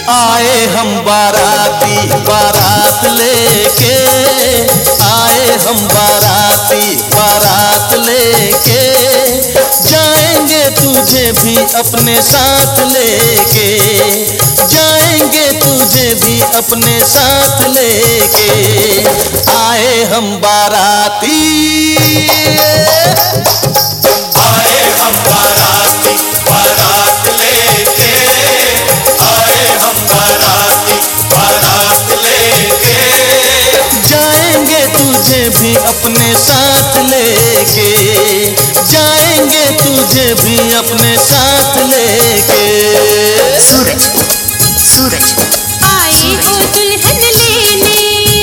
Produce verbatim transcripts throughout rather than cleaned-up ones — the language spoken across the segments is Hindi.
आए हम बाराती बारात लेके, आए हम बाराती बारात लेके, जाएंगे तुझे भी अपने साथ लेके, जाएंगे तुझे भी अपने साथ लेके, आए हम बाराती, आए हम बाराती बारात लेके, आए हम बाराती बारात लेके, जाएंगे तुझे भी अपने साथ लेके, जाएंगे तुझे भी अपने साथ लेके। सूरज सूरज आए हो दुल्हन लेने,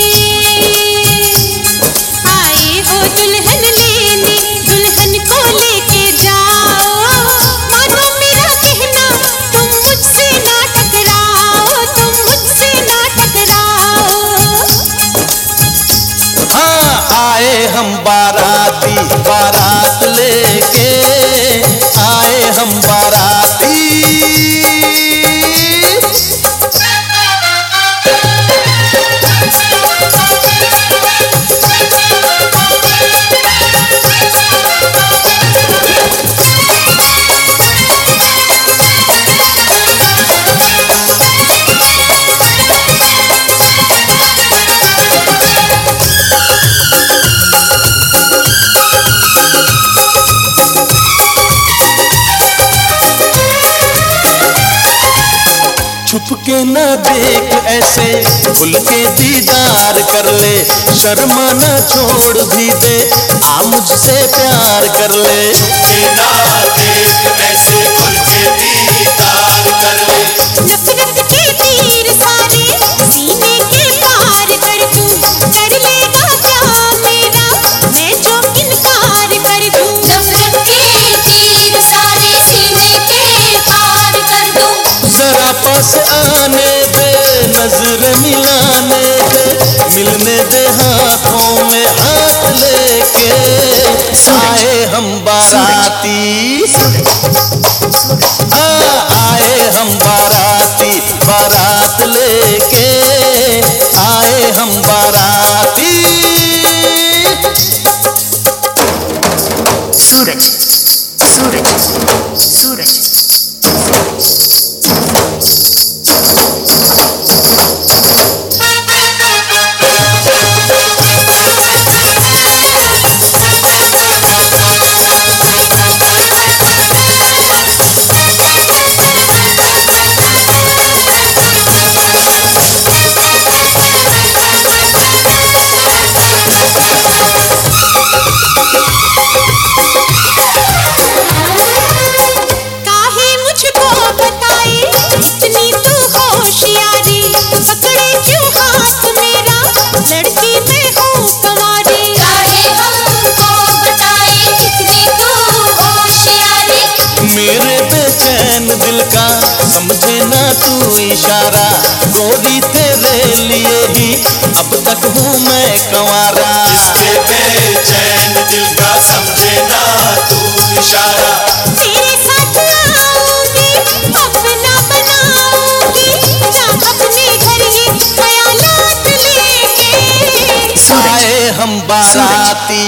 आए हो दुल्हन लेने, दुल्हन को लेके जाओ, मानो मेरा कहना तुम मुझसे ना टकराओ, तुम मुझसे ना टकराओ। हाँ आए हम बाराती बारात लेके, आए हम बाराती। छुप के न देख ऐसे, खुल के दीदार कर ले, शर्मा न छोड़ भी दे, आ मुझसे प्यार कर ले। के ना देख ऐसे खुल के दीदार कर ले, नफरत के तीर सारे सीने के पार कर दूं, कर लेगा क्या मेरा मैं जो इनकार कर दूं। नफरत के तीर सारे सीने के पार कर दूं, जरा पास आने दे, नजर मिलाने दे, मिलने दे हाथों में हाथ लेके, आए हम बाराती, हाँ आए हम बाराती बारात लेके, आए हम बाराती। सूरज सूरज सूरज काहे मुझको बताए इतनी तू होशियारी, पकड़े क्यों हाथ मेरा लड़की मैं हूँ कंवारी। काहे हमको बताए इतनी तू होशियारी, मेरे बेचैन दिल का समझे ना तू इशारा, गोरी तेरे लिए ही अब तक हूँ मैं कंवारा। इसके बेचैन दिल का समझे ना तू इशारा, तेरे साथ आऊंगी अपना बनाऊंगी, ना अपने घर ही ख्यालात लेके। आए हम बाराती,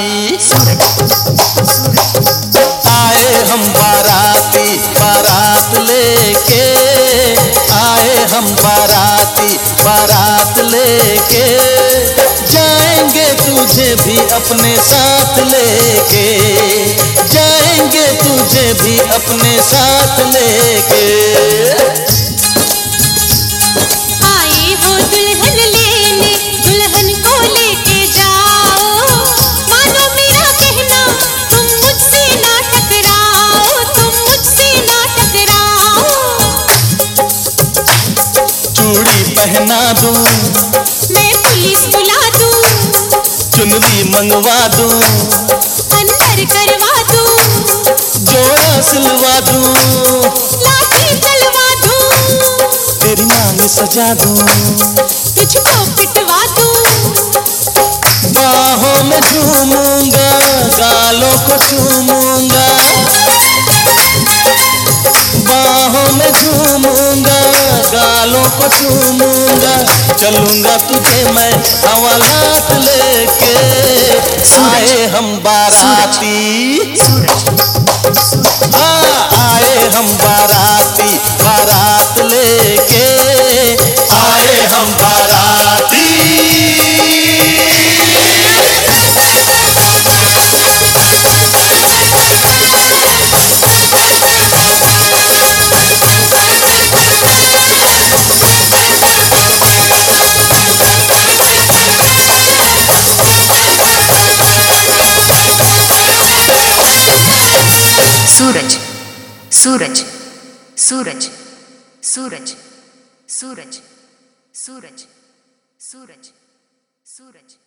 आए हम बाराती बारात लेके, आए हम बाराती बारात लेके, जाएंगे तुझे भी अपने साथ लेके, जाएंगे तुझे भी अपने साथ लेके। आए हो दुल्हन लेने, दुल्हन को लेके जाओ, मानो मेरा कहना तुम मुझसे ना टकराओ, तुम मुझसे ना टकराओ। चूड़ी पहना दूं, मैं पुलिस बुला दूं, चुनरी मंगवा दूं, अंदर करवा दूं, जोड़ा सिलवा दूं, लाठी चलवा दूं, तेरी मांग सजा दूं, तुझको पिटवा दूं, बाहों में झूमूंगा, गालों को चूमूंगा, बाहों में झूमूंगा, गालों को चूमूंगा, चलूंगा तुझे मैं हवालात लेके। आए हम बाराती, हाँ आए हम बाराती, बारात लेके आए हम बाराती। सूरज सूरज सूरज सूरज सूरज सूरज सूरज सूरज